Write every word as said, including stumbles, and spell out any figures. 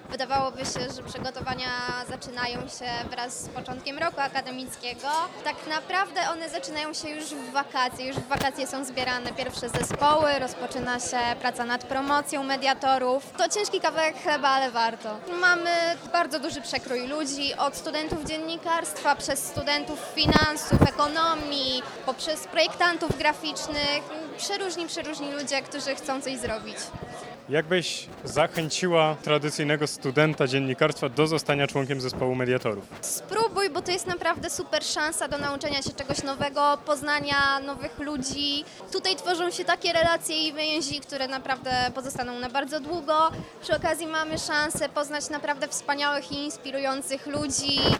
Wydawałoby się, że przygotowania zaczynają się wraz z początkiem roku akademickiego. Tak naprawdę one zaczynają się już w wakacje. Już w wakacje są zbierane pierwsze zespoły, rozpoczyna się praca nad promocją mediatorów. To ciężki kawałek chleba, ale warto. Mamy bardzo duży przekrój ludzi, od studentów dziennikarstwa, przez studentów finansów, ekonomii, poprzez projektantów graficznych. Przeróżni, przeróżni ludzie, którzy chcą coś zrobić. Jak byś zachęciła tradycyjnego studenta dziennikarstwa do zostania członkiem zespołu mediatorów? Spróbuj, bo to jest naprawdę super szansa do nauczenia się czegoś nowego, poznania nowych ludzi. Tutaj tworzą się takie relacje i więzi, które naprawdę pozostaną na bardzo długo. Przy okazji mamy szansę poznać naprawdę wspaniałych i inspirujących ludzi.